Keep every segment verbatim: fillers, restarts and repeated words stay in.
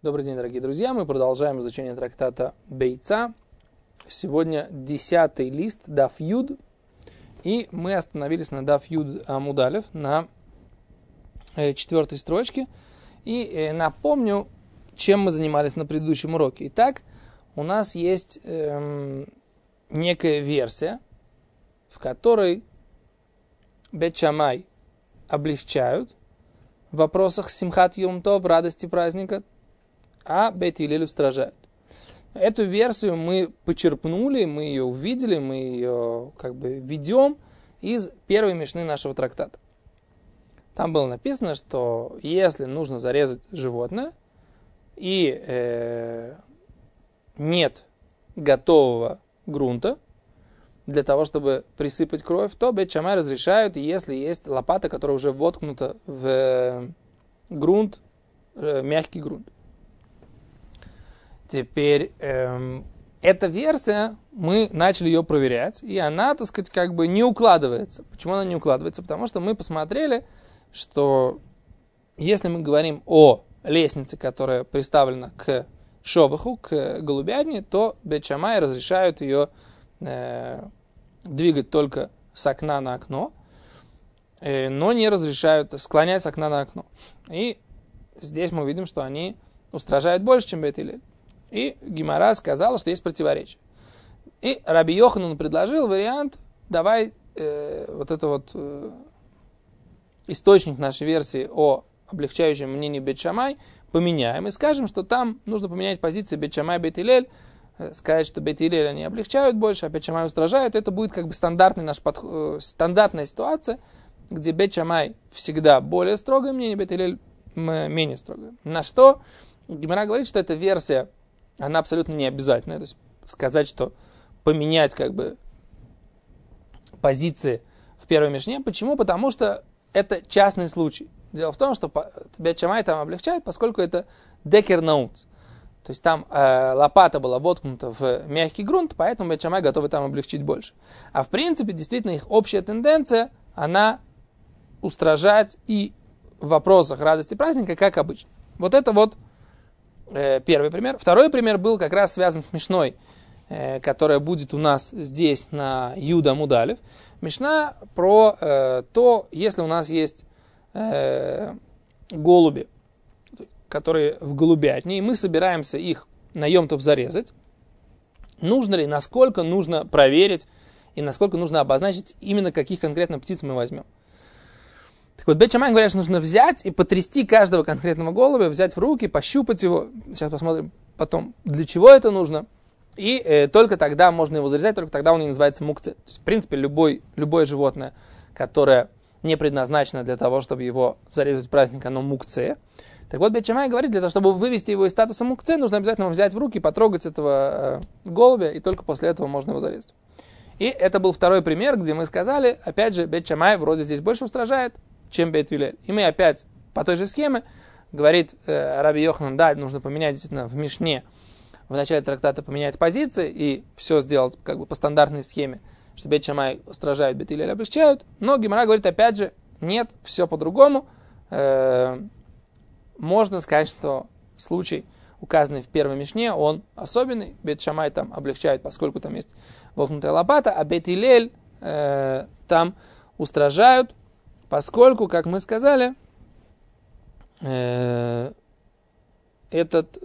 Добрый день, дорогие друзья. Мы продолжаем изучение трактата Бейца. Сегодня десятый лист, даф Юд. И мы остановились на даф Юд Амуд Алеф, на четвертой строчке. И напомню, чем мы занимались на предыдущем уроке. Итак, у нас есть эм, некая версия, в которой Бейт Шамай облегчают в вопросах Симхат Йом Тов, радости праздника, а Бейт Гиллель устражают. Эту версию мы почерпнули, мы ее увидели, мы ее как бы ведем из первой мишны нашего трактата. Там было написано, что если нужно зарезать животное и э, нет готового грунта для того, чтобы присыпать кровь, то Бейт Шамай разрешают, если есть лопата, которая уже воткнута в э, грунт, э, мягкий грунт. Теперь, эм, эта версия, мы начали ее проверять, и она, так сказать, как бы не укладывается. Почему она не укладывается? Потому что мы посмотрели, что если мы говорим о лестнице, которая приставлена к шоваху, к голубятне, то Бейт Шамай разрешают ее э, двигать только с окна на окно, э, но не разрешают склонять с окна на окно. И здесь мы видим, что они устражают больше, чем Бейт Гиллель. И Гемара сказала, что есть противоречие. И Раби Йоханан предложил вариант, давай э, вот это вот э, источник нашей версии о облегчающем мнении Бейт Шамай поменяем и скажем, что там нужно поменять позиции Бейт Шамай, Бейт Гиллель, э, сказать, что Бейт Гиллель они облегчают больше, а Бейт Шамай устражают. Это будет как бы стандартный наш подх... э, стандартная ситуация, где Бейт Шамай всегда более строгое мнение, Бейт Гиллель менее строгое. На что Гемара говорит, что эта версия она абсолютно не обязательная. То есть сказать, что поменять как бы позиции в первой мишне. Почему? Потому что это частный случай. Дело в том, что Бейт Шамай там облегчает, поскольку это декер наутс. То есть там э, лопата была воткнута в мягкий грунт, поэтому Бейт Шамай готовы там облегчить больше. А в принципе, действительно, их общая тенденция, она устражать и в вопросах радости праздника, как обычно. Вот это вот первый пример. Второй пример был как раз связан с мишной, э, которая будет у нас здесь на Юд Амуд Алеф. Мишна про э, то, если у нас есть э, голуби, которые в голубятне, и мы собираемся их на Йом Тов зарезать, нужно ли, насколько нужно проверить и насколько нужно обозначить именно каких конкретно птиц мы возьмем. Так вот, Бейт Шамай говорят, что нужно взять и потрясти каждого конкретного голубя, взять в руки, пощупать его. Сейчас посмотрим потом, для чего это нужно. И э, только тогда можно его зарезать, только тогда он и называется мукце. То есть, в принципе, любой, любое животное, которое не предназначено для того, чтобы его зарезать в праздник, оно мукце. Так вот, Бейт Шамай говорит, для того, чтобы вывести его из статуса мукце, нужно обязательно взять в руки, потрогать этого э, голубя, и только после этого можно его зарезать. И это был второй пример, где мы сказали, опять же, Бейт Шамай вроде здесь больше устражает, чем Бейт Гиллель. И мы опять по той же схеме, говорит э, Раби Йоханан, да, нужно поменять действительно в Мишне, в начале трактата поменять позиции и все сделать как бы по стандартной схеме, что Бейт Шамай устражают, Бейт Гиллель облегчают. Но Гемара говорит опять же, нет, все по-другому. Э, можно сказать, что случай, указанный в первой Мишне, он особенный. Бейт Шамай там облегчают, поскольку там есть воткнутая лопата, а Бейт Гиллель э, там устражают, поскольку, как мы сказали, э, этот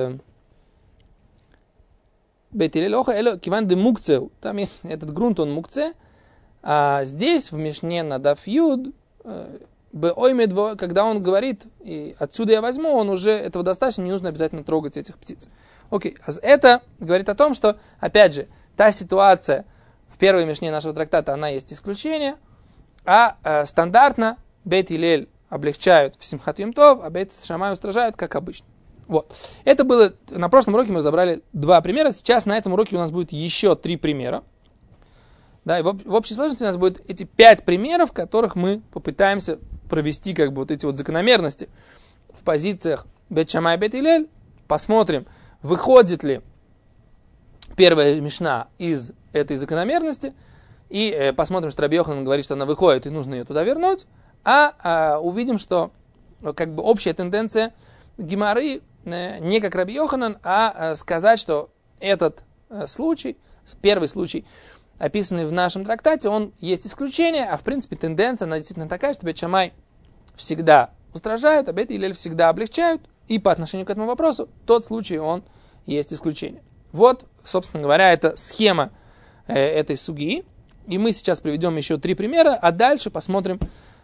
Бейт Гиллель оха эло киван де мукце, там есть этот грунт, он мукце, а здесь в Мишне на даф Юд, э, когда он говорит, и отсюда я возьму, он уже этого достаточно, не нужно обязательно трогать этих птиц. Окей, это говорит о том, что, опять же, та ситуация в первой Мишне нашего трактата, она есть исключение. А э, стандартно Бейт Гиллель облегчают в Симхат Йом Тов, а Бейт Шамай устражают, как обычно. Вот. Это было, на прошлом уроке мы разобрали два примера, сейчас на этом уроке у нас будет еще три примера. Да, и в, в общей сложности у нас будет эти пять примеров, в которых мы попытаемся провести как бы вот эти вот закономерности в позициях Бейт Шамай и Бейт Гиллель. Посмотрим, выходит ли первая мишна из этой закономерности, и э, посмотрим, что Раби Йоханан говорит, что она выходит, и нужно ее туда вернуть, а, а увидим, что как бы общая тенденция Гемары э, не как Раби Йоханан, а э, сказать, что этот э, случай, первый случай, описанный в нашем трактате, он есть исключение, а в принципе тенденция, она действительно такая, что Бейт Шамай всегда устражают, а Бейт Гиллель всегда облегчают, и по отношению к этому вопросу тот случай, он есть исключение. Вот, собственно говоря, это схема э, этой сугии, и мы сейчас приведем еще три примера, а дальше посмотрим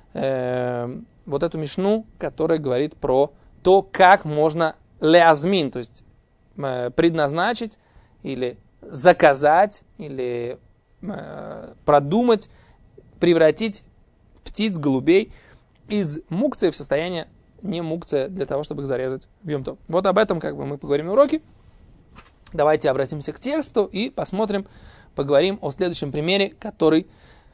э, вот эту мишну, которая говорит про то, как можно леазмин, то есть э, предназначить или заказать, или э, продумать, превратить птиц, голубей из мукции в состояние не мукция для того, чтобы их зарезать в Йом Тов. Вот об этом как бы мы поговорим на уроке. Давайте обратимся к тексту и посмотрим, поговорим о следующем примере, который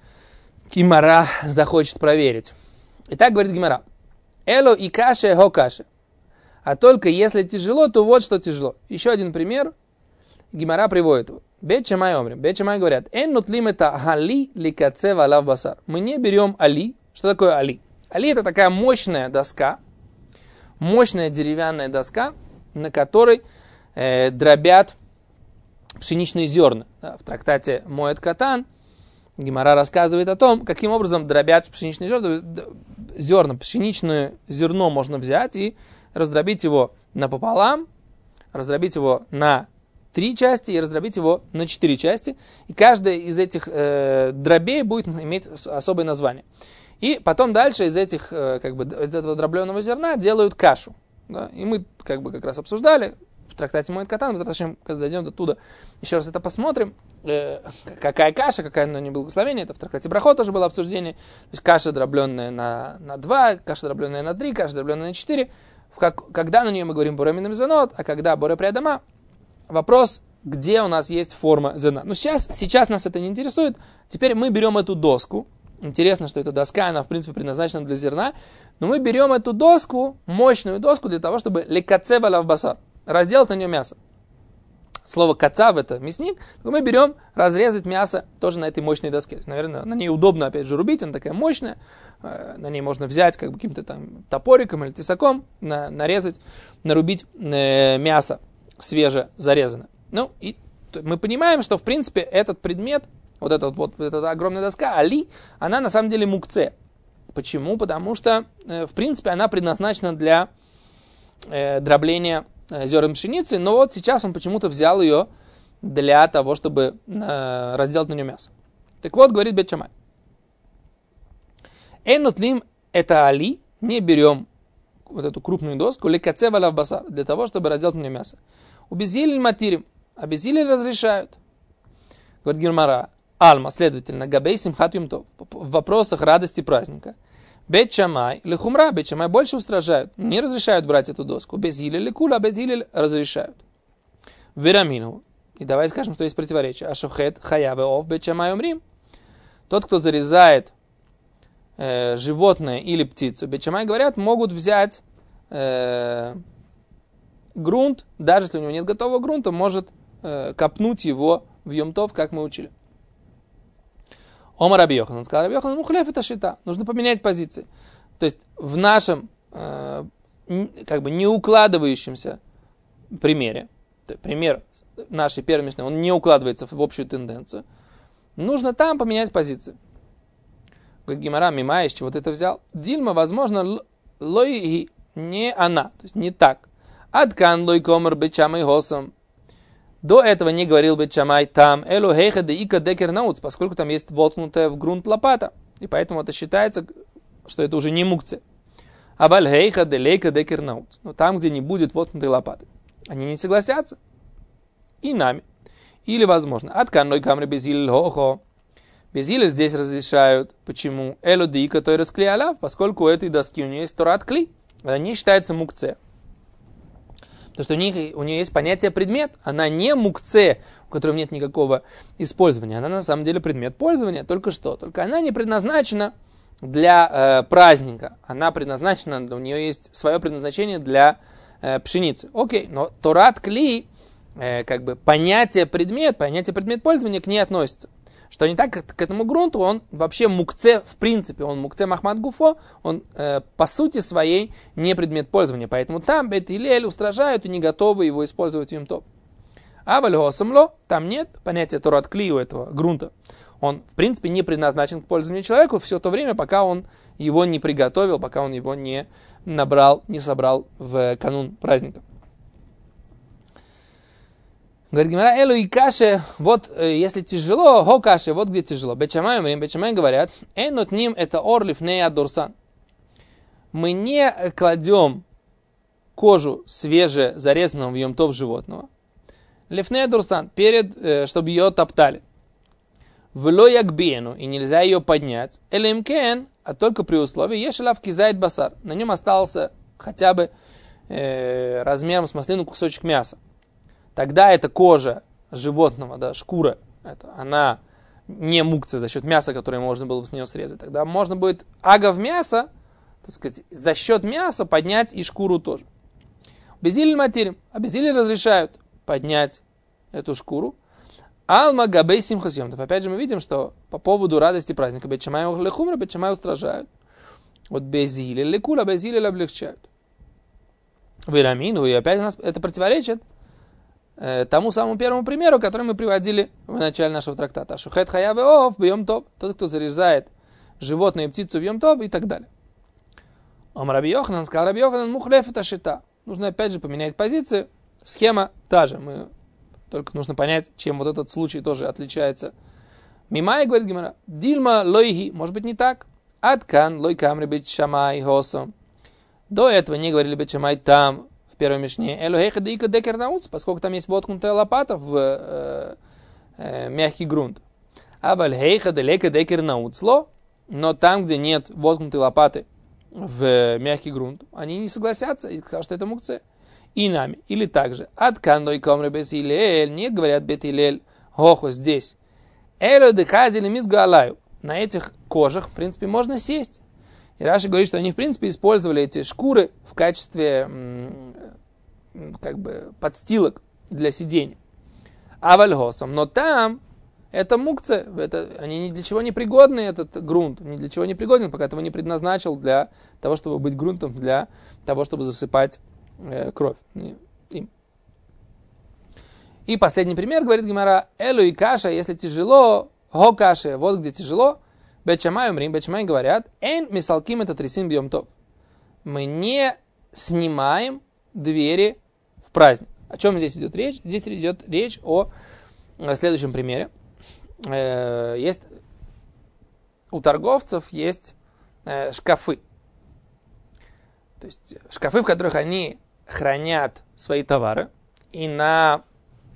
Гемара захочет проверить. Итак, говорит Гемара. Эло и каше хо каше. А только если тяжело, то вот что тяжело. Еще один пример. Гемара приводит его. Бейт Шамай омрим. Бейт Шамай говорят. Эн нутлим это али ликацев алав басар. Мы не берем али. Что такое али? Али это такая мощная доска, мощная деревянная доска, на которой э, дробят пшеничные зерна. Да, в трактате Моэд Катан Гемара рассказывает о том, каким образом дробят пшеничные зерна. Зерна, пшеничное зерно можно взять и раздробить его напополам, раздробить его на три части и раздробить его на четыре части. И каждая из этих э, дробей будет иметь особое название. И потом дальше из этих, как бы, из этого дробленого зерна делают кашу. Да? И мы как бы как раз обсуждали в трактате Моэд Катан, зачем, когда дойдем до туда, еще раз это посмотрим. Э, какая каша, какая на ней благословение, это в трактате Брахот тоже было обсуждение. То есть каша дробленная на, на два, каша дробленная на три, каша дробленная на четыре. В как, когда на нее мы говорим Боре Мин Зенот, а когда Боре Приадама, вопрос, где у нас есть форма зена. Но сейчас, сейчас нас это не интересует. Теперь мы берем эту доску. Интересно, что эта доска, она в принципе предназначена для зерна. Но мы берем эту доску, мощную доску, для того, чтобы лекацев алав басар, разделать на нее мясо. Слово кацав это мясник. Мы берем разрезать мясо тоже на этой мощной доске. То есть, наверное, на ней удобно опять же рубить, она такая мощная. На ней можно взять как бы каким-то там топориком или тесаком, на, нарезать, нарубить э, мясо свеже зарезанное. Ну и мы понимаем, что в принципе этот предмет, вот эта вот, вот эта огромная доска, али, она на самом деле мукце. Почему? Потому что, э, в принципе, она предназначена для э, дробления э, зерен пшеницы, но вот сейчас он почему-то взял ее для того, чтобы э, разделать на нее мясо. Так вот, говорит Бейт Шамай. Энутлим это али, не берем вот эту крупную доску, лекацев алав басар, для того, чтобы разделать на нее мясо. Убезилиль матирим, а безилиль разрешают. Говорит Гемара. Альма, следовательно, габей симхат йом тов, в вопросах радости праздника. Бейт Шамай лехумра, Бейт Шамай больше устражают, не разрешают брать эту доску. Без гилель лекула, без гилель разрешают. Верамину. И давай скажем, что есть противоречие. Ашохет хаяве ов Бейт Шамай умрим. Тот, кто зарезает э, животное или птицу, Бейт Шамай говорят, могут взять э, грунт, даже если у него нет готового грунта, может э, копнуть его в Йом Тов, как мы учили. Омар Раби Йоханан, он сказал, Раби Йоханан, ну хлеб это шита, нужно поменять позиции. То есть в нашем э, как бы не укладывающемся примере, пример нашей первой мишны, он не укладывается в общую тенденцию, нужно там поменять позицию. Как Гемара мима, из чего ты это взял? Дильма, возможно, лой не она, то есть не так. Адкан лой комар Бейт Шамай госом. До этого не говорил Бейт Шамай там элу хейха де ика декер наутс, поскольку там есть воткнутая в грунт лопата. И поэтому это считается, что это уже не мукция. Абаль хейха де лейка декер наутс. Но там, где не будет воткнутой лопаты. Они не согласятся. И нами. Или, возможно, откан лой камри безиль хохо. Безиль здесь разрешают. Почему? Элу де ика той расклеялав, поскольку у этой доски у нее есть торат кли. Она не считается мукция. Потому что у, них, у нее есть понятие предмет. Она не мукце, у которой нет никакого использования. Она на самом деле предмет пользования. Только что. Только она не предназначена для э, праздника. Она предназначена, у нее есть свое предназначение для э, пшеницы. Окей, но торат кли, э, как бы понятие предмет, понятие предмет пользования к ней относится. что не так, как к этому грунту, он вообще мукце, в принципе, он мукце Махмад Гуфо, он э, по сути своей не предмет пользования. Поэтому там Бейт Гиллель устражают и не готовы его использовать в Йом-Тов. А Вальгосамло, там нет понятия Торат Кли у этого грунта. Он, в принципе, не предназначен к пользованию человеку все то время, пока он его не приготовил, пока он его не набрал, не собрал в канун праздника. Говорит Гемара, элу и каше, вот если тяжело, го каше, вот где тяжело. Бейт Шамай умрим, Бейт Шамай говорят, энот ним это орлиф нея дурсан. Мы не кладем кожу свеже зарезанного в Йом-Тов животного. Лифнея дурсан, перед, чтобы ее топтали. Вло ягбену, и нельзя ее поднять. Элемкен, а только при условии, ешелав кизайт басар. На нем остался хотя бы э, размером с маслину кусочек мяса. Тогда эта кожа животного, да, шкура, это, она не мукция за счет мяса, которое можно было бы с нее срезать. Тогда можно будет агав мяса, так сказать, за счет мяса поднять и шкуру тоже. Безиль материм, а безиль разрешают поднять эту шкуру. Алма габей симхасьемтов. Опять же мы видим, что по поводу радости праздника Бейт Шамай лехумра, Бейт Шамай устражают. Вот безиль лекула, безиль облегчают. Вирамину, и опять у нас это противоречит тому самому первому примеру, который мы приводили в начале нашего трактата. Шухет хаяве ов в Йом-Тов. Тот, кто зарезает животное и птицу в Йом-Тов и так далее. Ом Раби Йоханан сказал, Раби Йоханан мухлеф это шита. Нужно опять же поменять позицию. Схема та же. Мы, только нужно понять, чем вот этот случай тоже отличается. Мимай, говорит Гемара, дильма лойхи. Может быть не так. Аткан лой камри Бейт Шамай хосом. До этого не говорили Бейт Шамай там, в первой мишне, элохеха дика декер науц, поскольку там есть воткнутая лопата в э, э, мягкий грунт. А вальхейха делека декер науцло, но там, где нет воткнутой лопаты в э, мягкий грунт, они не согласятся и скажут, что это мукце. И нами. Или также, от кандой комры бес Илель, не говорят бет Илель, хохо здесь. Эло дехазили мизгалаю. На этих кожах, в принципе, можно сесть. И Раши говорит, что они, в принципе, использовали эти шкуры в качестве как бы подстилок для сидения. А вальгосом. Но там это мукце, это, они ни для чего не пригодны, этот грунт, ни для чего не пригоден, пока этого не предназначил для того, чтобы быть грунтом, для того, чтобы засыпать э, кровь им. И последний пример, говорит Гемара, элу и каша, если тяжело, го каша, вот где тяжело, Бейт Шамай умрим, Бейт Шамай говорят, эн мисалким это трясим бьем топ. Мы не снимаем двери в праздник. О чем здесь идет речь? Здесь идет речь о следующем примере. Есть у торговцев есть шкафы. То есть шкафы, в которых они хранят свои товары. И на,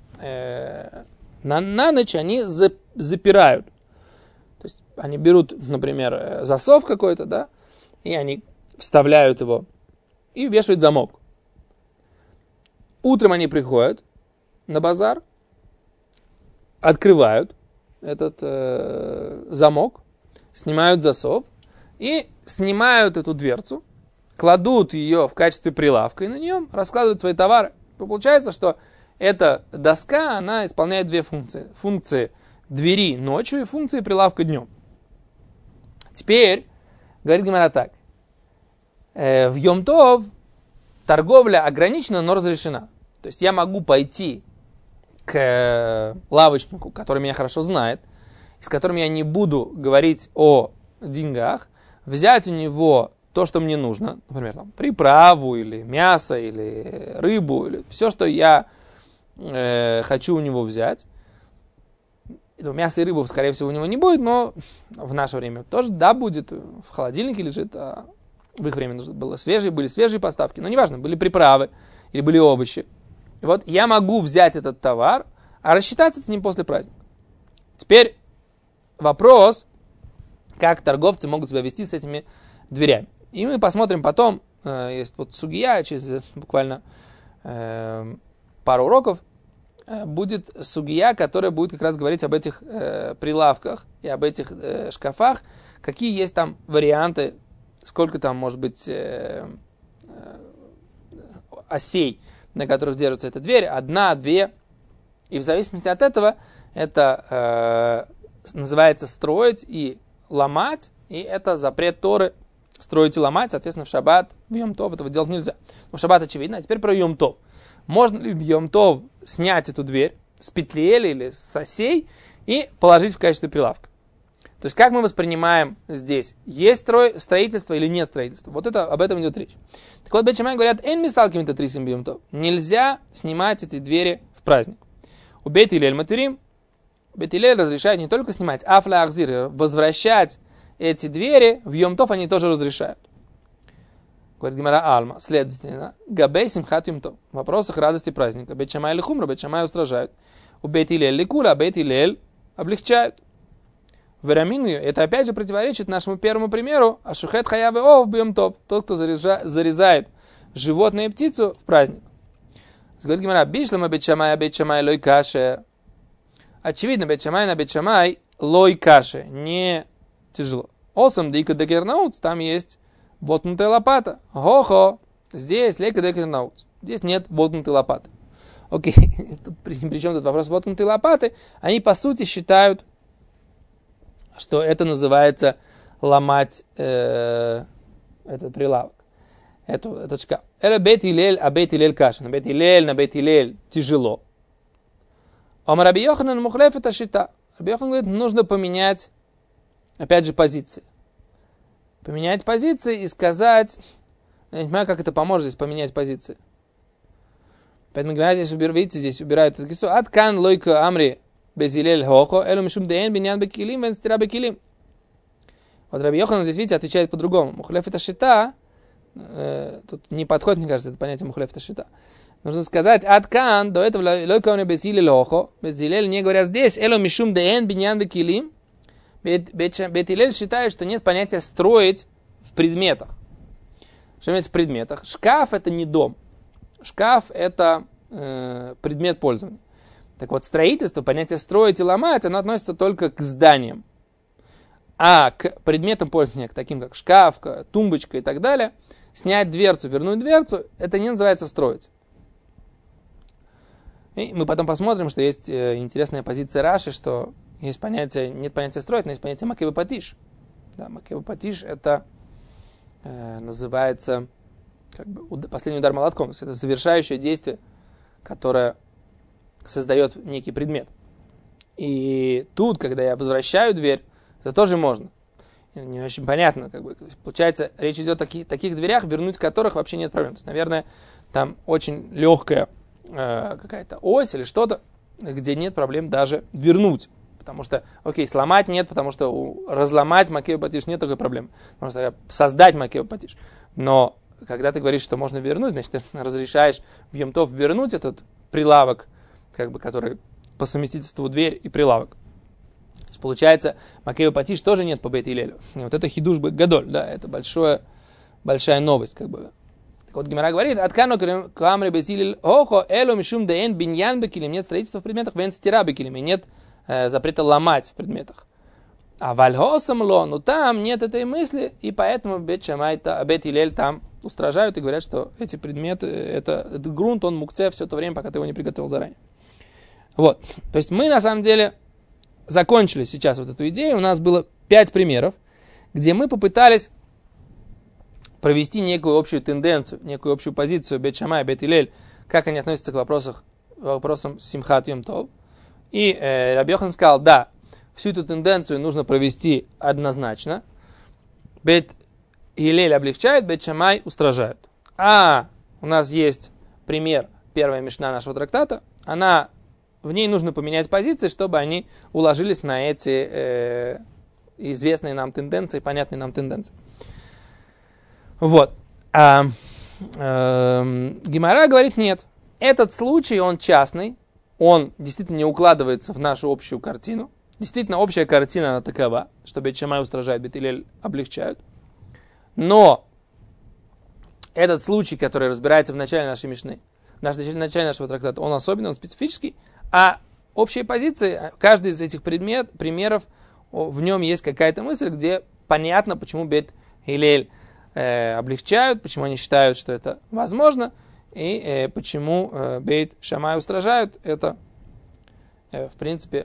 на, на ночь они запирают. То есть они берут, например, засов какой-то, да, и они вставляют его и вешают замок. Утром они приходят на базар, открывают этот э, замок, снимают засов и снимают эту дверцу, кладут ее в качестве прилавка и на нем раскладывают свои товары. Получается, что эта доска, она исполняет две функции. Функции двери ночью и функции прилавка днем. Теперь, говорит Гемара так, э, в Йом-Тов торговля ограничена, но разрешена. То есть я могу пойти к лавочнику, который меня хорошо знает, с которым я не буду говорить о деньгах, взять у него то, что мне нужно, например, там, приправу, или мясо, или рыбу, или все, что я э, хочу у него взять. Мясо и рыбу, скорее всего, у него не будет, но в наше время тоже, да, будет, в холодильнике лежит, а в их время было свежие, были свежие поставки, но неважно, были приправы или были овощи. И вот я могу взять этот товар, а рассчитаться с ним после праздника. Теперь вопрос, как торговцы могут себя вести с этими дверями. И мы посмотрим потом, э, есть вот сугия, через буквально э, пару уроков, э, будет сугия, которая будет как раз говорить об этих э, прилавках и об этих э, шкафах, какие есть там варианты, сколько там может быть э, э, осей, на которых держится эта дверь, одна, две. И в зависимости от этого, это э, называется строить и ломать, и это запрет Торы строить и ломать, соответственно, в шаббат, в Йом-Тов этого делать нельзя. Но в шаббат очевидно, а теперь про Йом-Тов. Можно ли в Йом-Тов снять эту дверь с петли или с осей и положить в качестве прилавка? То есть, как мы воспринимаем здесь, есть строй, строительство или нет строительства? Вот это, об этом идет речь. Так вот, Бейт Шамай говорят, «Эн мисалки митатрисим бьем-тов». Нельзя снимать эти двери в праздник. У Бейт Илель материм, Бейт Илель разрешает не только снимать, а флаахзир, возвращать эти двери в Йом-Тов они тоже разрешают. Говорит Гемара Альма, следовательно, Габей симхат Йом-Тов, в вопросах радости праздника. Бейт Шамай или Хумра, Бейт Шамай устражают. У Бейт Илель ликула, а Бейт Илель облегчают. Вераминью, это опять же противоречит нашему первому примеру, а шухет хаявы ов бьем топ, тот, кто заряжа, зарезает животное и птицу в праздник. Говорит Гемара, бишлама бейт шамай, бейт шамай лой каше. Очевидно, бейт шамай на бейт шамай лой каше, не тяжело. Осам дика декернаутс, там есть воткнутая лопата. Хо-хо, здесь лейка декернаутс, здесь нет воткнутой лопаты. Окей, тут, при, при чем тут вопрос воткнутой лопаты? Они по сути считают, что это называется ломать э, этот прилавок, эту, этот шкаф. Это бейт Илель, а бейт Илель каша. На бейт Илель, на бейт Илель тяжело. А Раби Йоханан мухлеф это шита. Раби Йохан говорит, нужно поменять, опять же, позиции. Поменять позиции и сказать, я не понимаю, как это поможет здесь поменять позиции. Поэтому, здесь, видите, здесь убирают это кису. Ад кан лойка амри. Безилель хохо, элу мишум дэн биньян бекилим, вен стира бекилим. Вот Раби Йохан здесь, видите, отвечает по-другому. Мухлеф это шита, э, тут не подходит, мне кажется, это понятие мухлеф это шита. Нужно сказать, аткан, до этого лойка он безилель хохо, безилель не говорят здесь, элу мишум дэн биньян бекилим. Бетилель считает, что нет понятия строить в предметах. Что имеется в предметах? Шкаф это не дом. Шкаф это э, предмет пользования. Так вот, строительство, понятие строить и ломать, оно относится только к зданиям. А к предметам пользования, к таким как шкаф, тумбочка и так далее, снять дверцу, вернуть дверцу, это не называется строить. И мы потом посмотрим, что есть интересная позиция Раши, что есть понятие, нет понятия строить, но есть понятие макеба патиш. Да, макеба патиш это э, называется как бы последний удар молотком. То есть это завершающее действие, которое создает некий предмет. И тут, когда я возвращаю дверь, это тоже можно. Не очень понятно, как бы. Получается, речь идет о таких, таких дверях, вернуть которых вообще нет проблем. То есть, наверное, там очень легкая э, какая-то ось или что-то, где нет проблем даже вернуть. Потому что, окей, сломать нет, потому что у, разломать макеба патиш нет такой проблемы. Можно создать макеба патиш. Но когда ты говоришь, что можно вернуть, значит, ты разрешаешь в Йом-Тов вернуть этот прилавок, как бы, который по совместительству дверь и прилавок. То есть, получается, макеба патиш тоже нет по бейт Илелю. И вот это хидуш гадоль, да, это большое, большая новость, как бы. Так вот, Гемара говорит, откану камри бейт Илель, охо, элу мишум дээн биньян бекилим, нет строительства в предметах, вен стира бекилим, и нет э, запрета ломать в предметах. А вальхосам ло, ну там нет этой мысли, и поэтому бейт Шамай, бейт Илель там устражают и говорят, что эти предметы, это, этот грунт, он мукце все то время, пока ты его не приготовил заранее. Вот, то есть мы на самом деле закончили сейчас вот эту идею. У нас было пять примеров, где мы попытались провести некую общую тенденцию, некую общую позицию Бейт Шамай, Бейт Илель, как они относятся к вопросам, вопросам Симхат Йом-Тов. И э, Раби Йохан сказал, да, всю эту тенденцию нужно провести однозначно. Бейт Илель облегчает, Бейт Шамай устражает. А у нас есть пример, первая мишна нашего трактата, она... В ней нужно поменять позиции, чтобы они уложились на эти э, известные нам тенденции, понятные нам тенденции. Вот. А, э, Гемара говорит, нет. Этот случай, он частный, он действительно не укладывается в нашу общую картину. Действительно, общая картина она такова, что Бейт Шамай устражает, Бейт Илель облегчают. Но этот случай, который разбирается в начале нашей мишны, в начале нашего трактата, он особенный, он специфический. А общие позиции, каждый из этих предмет, примеров, в нем есть какая-то мысль, где понятно, почему Бейт Илель э, облегчают, почему они считают, что это возможно, и э, почему э, Бейт Шамай устражают. Это, э, в принципе,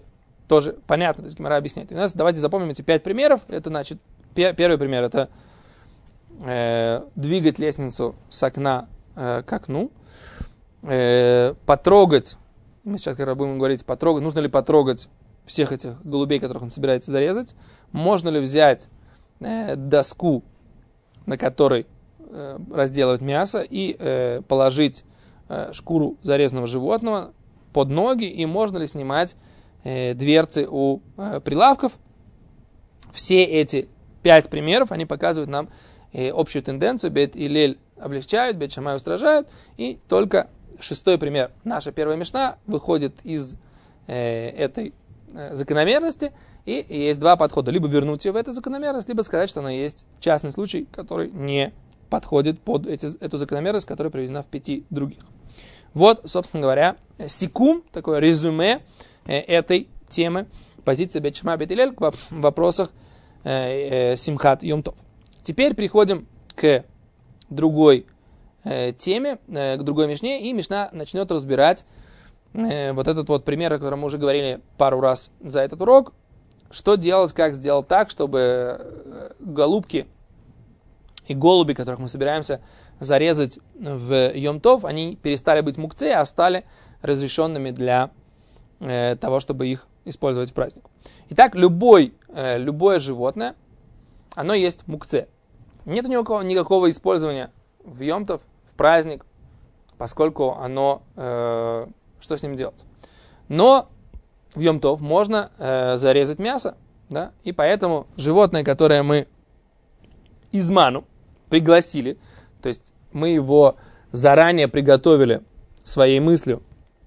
тоже понятно, то есть Гемара объясняет. И у нас, давайте запомним эти пять примеров. Это, значит, пер, первый пример, это э, двигать лестницу с окна э, к окну, э, потрогать, мы сейчас, когда будем говорить, потрогать, нужно ли потрогать всех этих голубей, которых он собирается зарезать, можно ли взять э, доску, на которой э, разделывать мясо, и э, положить э, шкуру зарезанного животного под ноги, и можно ли снимать э, дверцы у э, прилавков. Все эти пять примеров, они показывают нам э, общую тенденцию. Бейт Илель облегчают, Бейт Шамай устражают, и только шестой пример, наша первая мишна, выходит из э, этой э, закономерности, и есть два подхода. Либо вернуть ее в эту закономерность, либо сказать, что она есть частный случай, который не подходит под эти, эту закономерность, которая приведена в пяти других. Вот, собственно говоря, сикум, такое резюме э, этой темы, позиция Бейт Шамай, Бейт Илель в вопросах э, э, Симхат Йом Тов. Теперь переходим к другой э, теме, э, к другой мишне, и мишна начнет разбирать э, вот этот вот пример, о котором мы уже говорили пару раз за этот урок. Что делать, как сделать так, чтобы голубки и голуби, которых мы собираемся зарезать в Йом Тов, они перестали быть мукце, а стали разрешенными для э, того, чтобы их использовать в праздник. Итак, любой, э, любое животное, оно есть мукце. Нет у него никакого использования в Йом Тов, в праздник, поскольку оно, э, что с ним делать? Но в Йом Тов можно э, зарезать мясо, да, и поэтому животное, которое мы изману пригласили, то есть мы его заранее приготовили своей мыслью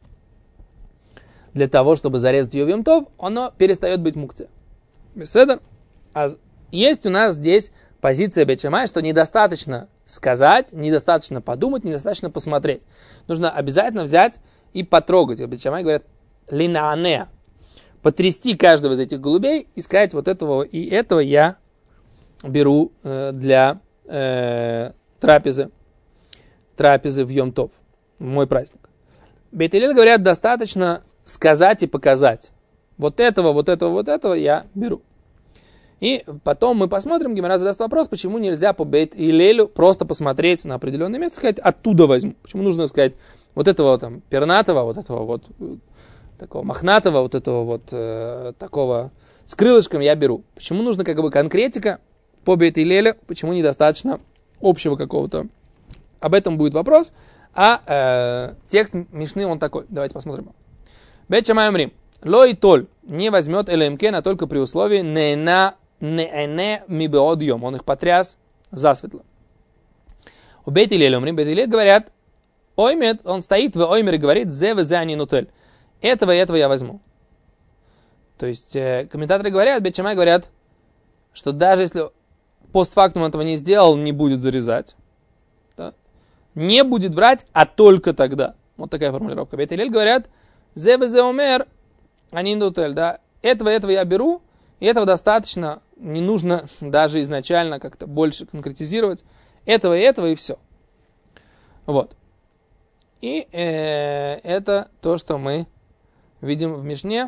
для того, чтобы зарезать ее в Йом Тов, оно перестает быть мукце. Беседа. А есть у нас здесь позиция Бейт Шамай, что недостаточно сказать, недостаточно подумать, недостаточно посмотреть. Нужно обязательно взять и потрогать. Бейт Шамай говорят линаанеа. Потрясти каждого из этих голубей и сказать, вот этого и этого я беру э, для э, трапезы, трапезы в Йом Тов, в мой праздник. Бейт Илель говорят, достаточно сказать и показать. Вот этого, вот этого, вот этого я беру. И потом мы посмотрим, Гемара задаст вопрос, почему нельзя по Бейт Илелю просто посмотреть на определенное место, сказать, оттуда возьму. Почему нужно сказать, вот этого там пернатого, вот этого вот такого мохнатого, вот этого вот э, такого с крылышком я беру. Почему нужно как бы конкретика по Бейт Илелю, почему недостаточно общего какого-то. Об этом будет вопрос, а э, текст Мишны он такой. Давайте посмотрим. Бейт Шамай омрим. Ло и толь не возьмет элемкена только при условии неэна неэне мибеод йом. Он их потряс засветло. У Бейт Илель омрим. Бейт Илель говорят, оймет, он стоит в оймер и говорит, зе везе ани нутель. Этого и этого я возьму. То есть э, комментаторы говорят, Бейт Шамай говорят, что даже если постфактум этого не сделал, не будет зарезать. Да? Не будет брать, а только тогда. Вот такая формулировка. Бейт Илель говорят, зе везе омер ани нутель. Да? Этого и этого я беру, и этого достаточно. Не нужно даже изначально как-то больше конкретизировать. Этого и этого, и все. Вот. И э, это то, что мы видим в Мишне.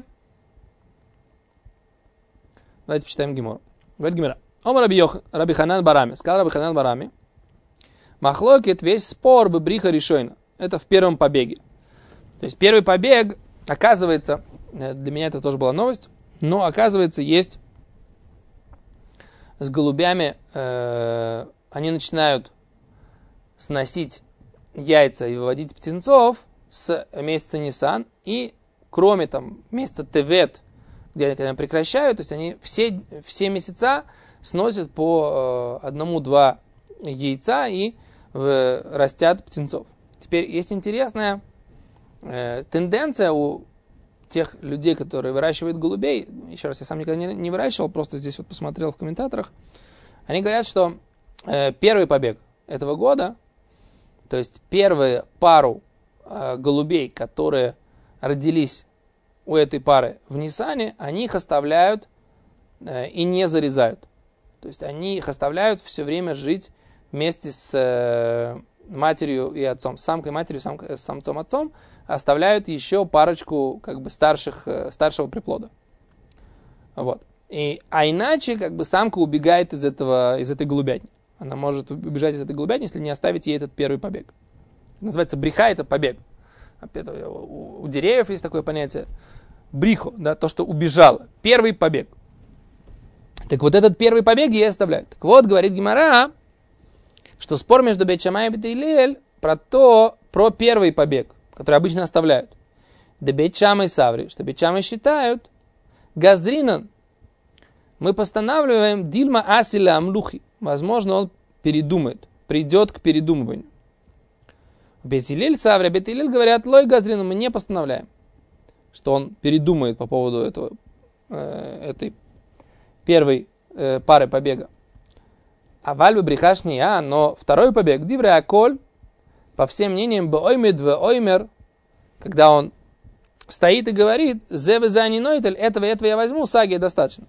Давайте почитаем Гемору. Говорит Гемора. Ом Раби, Йох, Раби Ханан Барами. Сказал Раби Ханан Барами. Махлокет, весь спор бы бриха решойна. Это в первом побеге. То есть первый побег, оказывается, для меня это тоже была новость, но оказывается есть с голубями, э, они начинают сносить яйца и выводить птенцов с месяца Нисан, и кроме там месяца Тевет, где они прекращают, то есть они все, все месяца сносят по э, одному-два яйца и э, растят птенцов. Теперь есть интересная э, тенденция у тех людей, которые выращивают голубей. Еще раз, я сам никогда не, не выращивал, просто здесь вот посмотрел в комментаторах. Они говорят, что э, первый побег этого года, то есть первую пару э, голубей, которые родились у этой пары в Нисане, они их оставляют э, и не зарезают. То есть они их оставляют все время жить вместе с э, матерью и отцом, с самкой матерью, сам, с самцом отцом, оставляют еще парочку как бы старших, э, старшего приплода. Вот. И, а иначе, как бы, самка убегает из, этого, из этой голубятни. Она может убежать из этой голубятни, если не оставить ей этот первый побег. Это называется бриха, это побег. Это, у, у деревьев есть такое понятие брихо, да, то, что убежало. Первый побег. Так вот этот первый побег ей оставляют. Так вот, говорит Гемара, что спор между Бейт Шамай и Бейт Гиллель про то, про первый побег, который обычно оставляют. Да Бейт Шамай Саври, что Бейт Шамай считают, Газринан, мы постанавливаем Дильма Асиля Амлухи. Возможно, он передумает, придет к передумыванию. Бейт Гиллель Саври, Бейт Гиллель говорят, Лой Газринан, мы не постановляем, что он передумает по поводу этого, э, этой первой э, пары побега. А вальбы брихашния, но второй побег, дивре аколь, по всем мнениям, беоймед в оймер, когда он стоит и говорит, зеве за нинойтель, этого и этого я возьму, саги достаточно.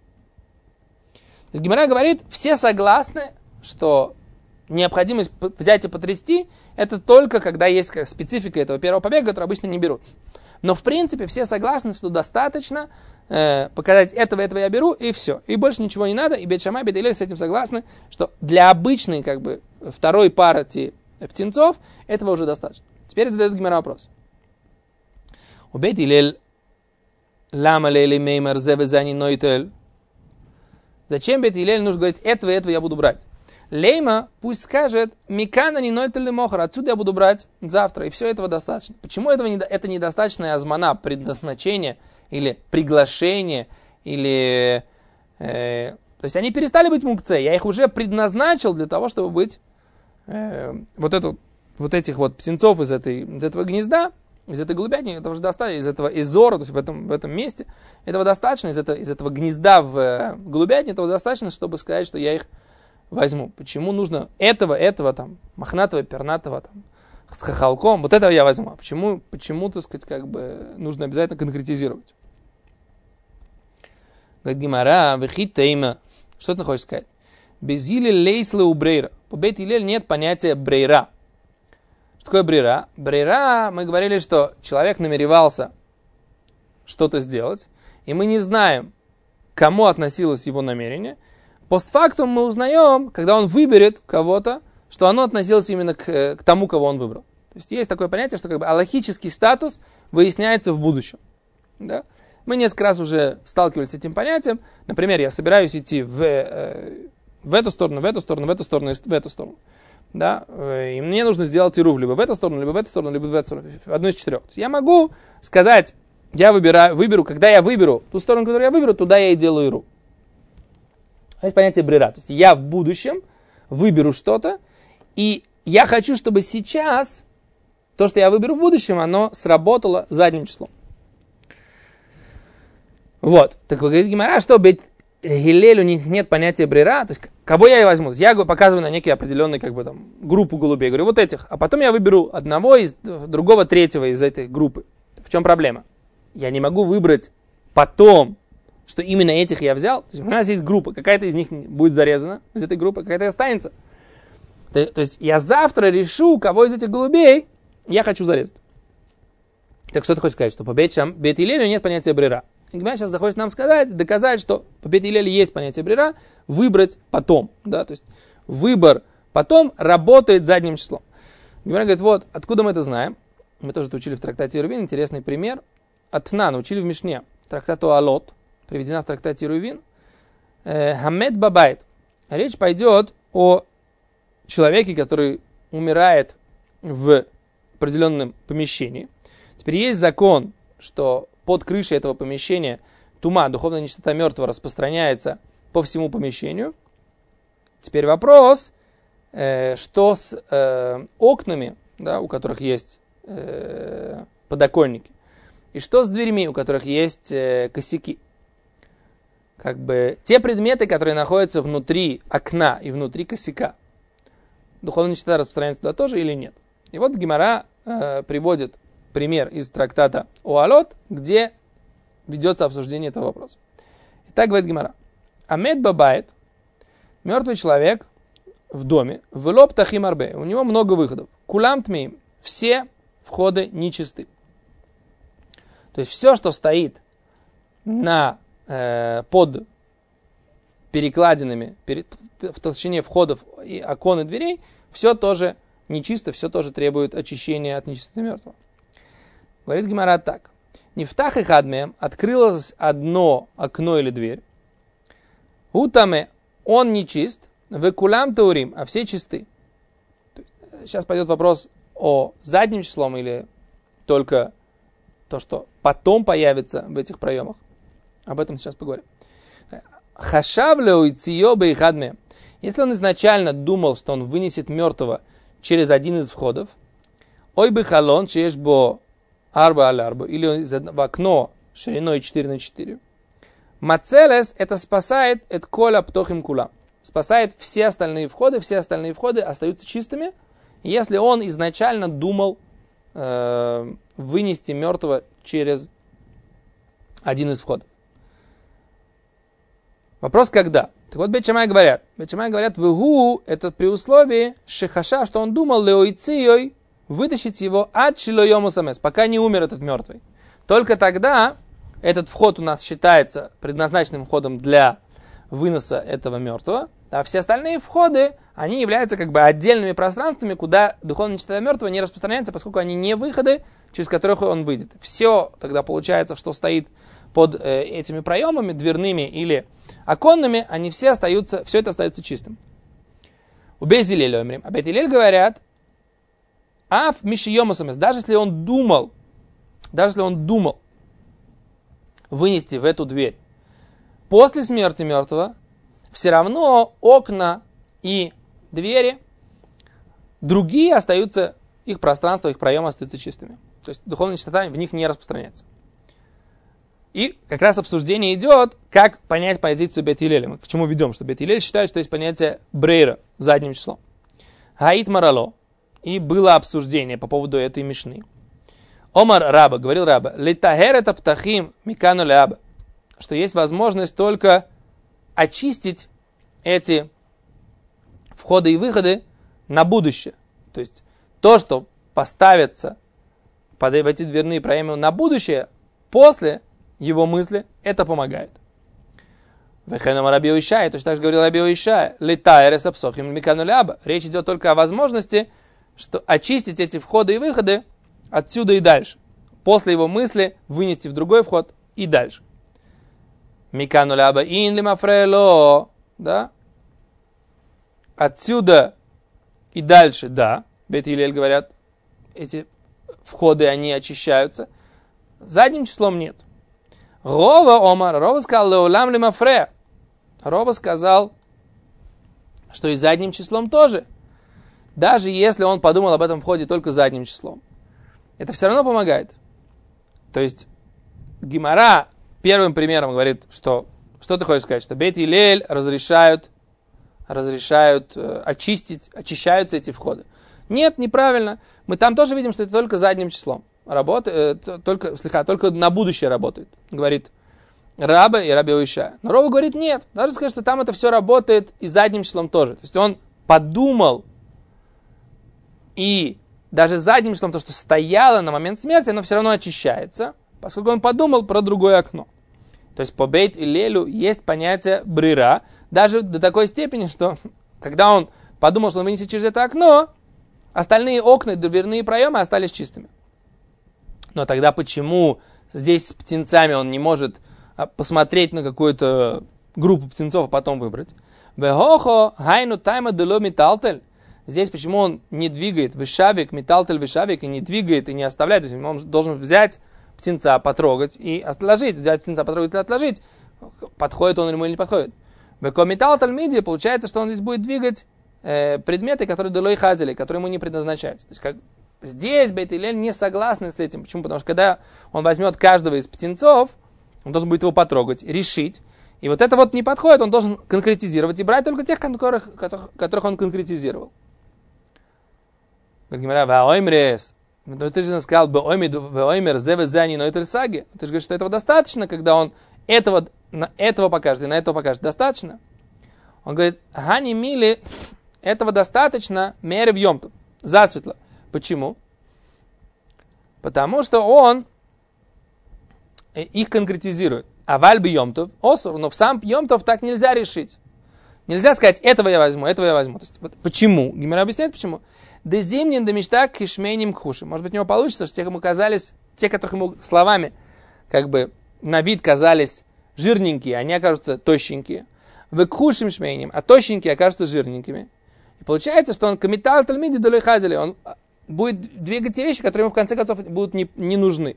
То есть Гемара говорит, все согласны, что необходимость взять и потрясти, это только когда есть специфика этого первого побега, который обычно не берут. Но в принципе все согласны, что достаточно э, показать этого, этого я беру, и все. И больше ничего не надо. И Бейт Шамай, Бейт Гиллель с этим согласны, что для обычной как бы второй партии птенцов этого уже достаточно. Теперь задает Гемара вопрос. У Бейт Гиллель лама лейли меймер зеве зани нойтель. Зачем Бейт Гиллель нужно говорить этого и этого я буду брать? Лейма пусть скажет микана не нойтель мохар. Отсюда я буду брать завтра, и все этого достаточно. Почему этого не, это недостаточная азмана, предназначение или приглашение, или... Э, то есть они перестали быть мукце, я их уже предназначил для того, чтобы быть э, вот, эту, вот этих вот птенцов из, этой, из этого гнезда, из этой голубятни, это уже достаточно, из этого изора, то есть в этом, в этом месте, этого достаточно, из этого, из этого гнезда в э, голубятне, этого достаточно, чтобы сказать, что я их возьму. Почему нужно этого, этого, там, мохнатого, пернатого, там, с хохолком, вот этого я возьму. А почему, почему, так сказать, как бы нужно обязательно конкретизировать? Говорит Гемара, вехит тейма. Что ты хочешь сказать? Без или лейсле у брейра. По Бейт Гиллель нет понятия брейра. Что такое брейра? Брейра, мы говорили, что человек намеревался что-то сделать, и мы не знаем, к кому относилось его намерение. Постфактум мы узнаем, когда он выберет кого-то, что оно относилось именно к, к тому, кого он выбрал. То есть есть такое понятие, что как бы алахический статус выясняется в будущем. Да? Мы несколько раз уже сталкивались с этим понятием. Например, я собираюсь идти в, э, в эту сторону, в эту сторону, в эту сторону и в эту сторону. Да? И мне нужно сделать ирув либо в эту сторону, либо в эту сторону, либо в эту сторону. Одно из четырех. То есть я могу сказать, я выбираю, выберу, когда я выберу ту сторону, которую я выберу, туда я и делаю ирув. Есть понятие брейра. То есть я в будущем выберу что-то, и я хочу, чтобы сейчас то, что я выберу в будущем, оно сработало задним числом. Вот. Так говорит Гемара, что Бейт Гиллель у них нет понятия брейра, то есть кого я и возьму. То есть я показываю на некий определенный как бы, там, группу голубей, говорю, вот этих, а потом я выберу одного, из, другого, третьего из этой группы. В чем проблема? Я не могу выбрать потом, что именно этих я взял. То есть у нас есть группа, какая-то из них будет зарезана, из этой группы какая-то останется. То, то есть я завтра решу, кого из этих голубей я хочу зарезать. Так что ты хочешь сказать, что по Бейт Гиллелю нет понятия брейра. И Гемара сейчас захочет нам сказать, доказать, что по Бейт Гиллелю есть понятие брейра, выбрать потом. Да? То есть выбор потом работает задним числом. Гемара говорит, вот, откуда мы это знаем? Мы тоже это учили в трактате Ирувин, интересный пример. Атнан учили в Мишне, трактату Алот, приведена в трактате Ирувин. Хамед бабайт. Речь пойдет о человеке, который умирает в определенном помещении. Теперь есть закон, что под крышей этого помещения тума, духовная нечистота мертвого, распространяется по всему помещению. Теперь вопрос, э, что с э, окнами, да, у которых есть э, подоконники, и что с дверьми, у которых есть э, косяки. Как бы те предметы, которые находятся внутри окна и внутри косяка, духовная нечистота распространяется туда тоже или нет? И вот Гемара э, приводит пример из трактата Оалот, где ведется обсуждение этого вопроса. Итак, говорит Гемара. Амед бабайт, мертвый человек в доме, влоб тахим арбе, у него много выходов. Кулам тмеим, все входы нечисты. То есть все, что стоит на э, под перекладинами, перед, в толщине входов и окон и дверей, все тоже нечисто, все тоже требует очищения от нечистоты мертвого. Говорит Гемара так. Нифтах и хадмеем, открылось одно окно или дверь. Утаме, он нечист, векулам таурим, а все чисты. Сейчас пойдет вопрос о заднем числом или только то, что потом появится в этих проемах. Об этом сейчас поговорим. Хашавле уйциё бейхадме. Если он изначально думал, что он вынесет мертвого через один из входов, ой бы халон, чешбо арба аль арба, или в окно шириной четыре на четыре. Мацелес это спасает от коля птохим кула. Спасает все остальные входы, все остальные входы остаются чистыми, если он изначально думал э, вынести мертвого через один из входов. Вопрос когда? Так вот, Бейт Шамай говорят. Бейт Шамай говорят, вегу, это при условии шехаша, что он думал леойцией вытащить его от шилойому самес, пока не умер этот мертвый. Только тогда этот вход у нас считается предназначенным входом для выноса этого мертвого, а все остальные входы, они являются как бы отдельными пространствами, куда духовная нечистота мертвого не распространяется, поскольку они не выходы, через которых он выйдет. Все тогда получается, что стоит под э, этими проемами, дверными или оконными, они все остаются, все это остается чистым. У Бейт-Гиллель омрим. А Бейт-Гиллель говорят, аф мишиёма самес, даже если он думал, даже если он думал вынести в эту дверь после смерти мертвого, все равно окна и двери, другие остаются, их пространство, их проемы остаются чистыми. То есть духовная чистота в них не распространяется. И как раз обсуждение идет, как понять позицию Бейт-Гиллеля. Мы к чему ведем? Что Бейт-Гиллель считает, что есть понятие брейра задним числом. Гаит марало. И было обсуждение по поводу этой мишны. Омар Раба, говорил Раба, литагер это птахим микану ляба, что есть возможность только очистить эти входы и выходы на будущее. То есть то, что поставится под эти дверные проемы на будущее, после его мысли, это помогает. Вехенам Раби Ишай, точно так же говорил Раби Ишай, литагер это птахим микану ляба. Речь идет только о возможности, что очистить эти входы и выходы отсюда и дальше. После его мысли вынести в другой вход и дальше. Микану ляба ин лимафрело. Да? Отсюда и дальше, да. Бейт-Гиллель говорят, эти входы, они очищаются. Задним числом нет. Рова омар. Рова сказал, леулам лимафре. Рова сказал, что и задним числом тоже. Даже если он подумал об этом входе только задним числом. Это все равно помогает. То есть Гемара первым примером говорит, что что ты хочешь сказать, что Бейт-Гиллель разрешают, разрешают э, очистить, очищаются эти входы. Нет, неправильно. Мы там тоже видим, что это только задним числом. Работает, э, только, слегка, только на будущее работает, говорит Раба и Раби Ишай. Но Рова говорит, нет, даже сказать, что там это все работает и задним числом тоже. То есть он подумал и даже задним числом, то, что стояло на момент смерти, оно все равно очищается, поскольку он подумал про другое окно. То есть по Бейт-Гиллелю есть понятие брира, даже до такой степени, что когда он подумал, что он вынесет через это окно, остальные окна, дверные проемы остались чистыми. Но тогда почему здесь с птенцами он не может посмотреть на какую-то группу птенцов, а потом выбрать? Вехохо хайну тайма дело металтель. Здесь почему он не двигает вышавик, металтель вышавик, и не двигает, и не оставляет. То есть он должен взять птенца, потрогать и отложить. Взять птенца, потрогать и отложить. Подходит он ему или не подходит. В металтель миди получается, что он здесь будет двигать э, предметы, которые делой хазели, которые ему не предназначаются. То есть как здесь Бейт-Гиллель не согласны с этим. Почему? Потому что когда он возьмет каждого из птенцов, он должен будет его потрогать, решить. И вот это вот не подходит, он должен конкретизировать и брать только тех, которых, которых, которых он конкретизировал. Говорит, ваоймрес. Но ты же сказал, ваоймер зевезани нойтель саги. Ты же говоришь, что этого достаточно, когда он этого, на этого покажет и на этого покажет. Достаточно. Он говорит, гани мили, этого достаточно, мере в йомту. Засветло. Почему? Потому что он их конкретизирует. А вальбы йомтов, осур, но в сам йомтов так нельзя решить. Нельзя сказать, этого я возьму, этого я возьму. То есть, вот, почему? Гимара объясняет, почему. Дезимнин да мечта кишмейним кхуши. Может быть, у него получится, что те, кому казались, те, которых ему словами, как бы, на вид казались жирненькие, они окажутся тощенькие. Вы кхушим шмейним, а тощенькие окажутся жирненькими. И получается, что он комитал тальмиди долой хазели, он будет двигать те вещи, которые ему в конце концов будут не, не нужны.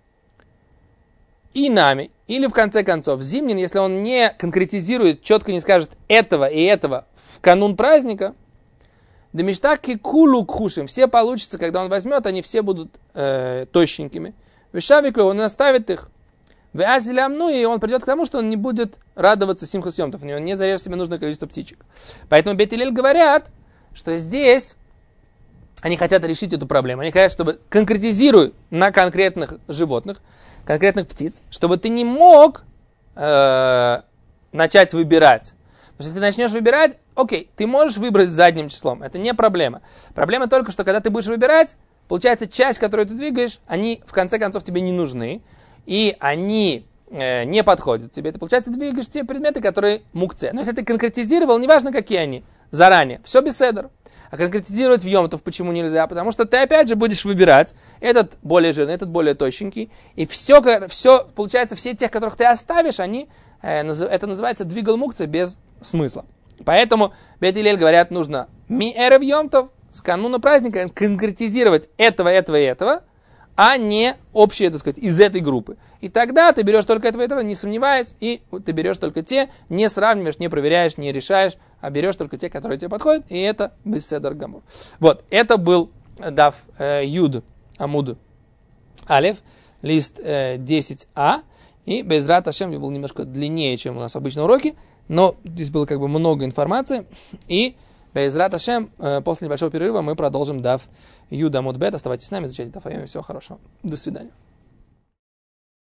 И нами, или в конце концов, зимнин, если он не конкретизирует, четко не скажет этого и этого в канун праздника, да мечтаки кулу кхушим, все получится, когда он возьмет, они все будут э, тощенькими. Вишавиклю, он оставит их. Ну и он придет к тому, что он не будет радоваться симхас йомтов, он не зарежет себе нужное количество птичек. Поэтому Бейт Гиллель говорят, что здесь они хотят решить эту проблему. Они хотят, чтобы конкретизируют на конкретных животных, конкретных птиц, чтобы ты не мог э, начать выбирать. Потому что если ты начнешь выбирать, окей, ты можешь выбрать задним числом, это не проблема. Проблема только, что когда ты будешь выбирать, получается, часть, которую ты двигаешь, они в конце концов тебе не нужны, и они э, не подходят тебе. Ты, получается, двигаешь те предметы, которые мукце. Но если ты конкретизировал, неважно, какие они, заранее, все беседер. А конкретизировать в йомтов почему нельзя? Потому что ты опять же будешь выбирать этот более жирный, этот более тощенький. И все, все получается, все тех, которых ты оставишь, они, э, это называется двигал мукция без смысла. Поэтому Бейт Гиллель говорят, нужно ми эрев йомтов, с кануна праздника конкретизировать этого, этого и этого, а не общее, так сказать, из этой группы. И тогда ты берешь только этого и этого, не сомневаясь, и ты берешь только те, не сравниваешь, не проверяешь, не решаешь, а берешь только те, которые тебе подходят, и это беседер гамур. Вот, это был дав э, юд амуд алеф, лист э, десять а, и безрат ашем был немножко длиннее, чем у нас обычно уроки, но здесь было как бы много информации, и безрат ашем э, после небольшого перерыва мы продолжим дав юд амуд бет. Оставайтесь с нами, изучайте дав. Всего хорошего. До свидания.